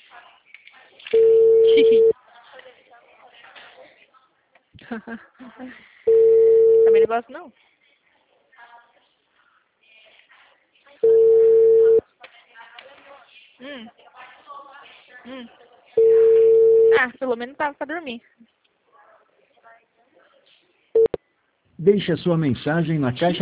Também não gosto, não. Hum. Hum. Ah, pelo menos tava pra dormir. Deixe a sua mensagem na caixa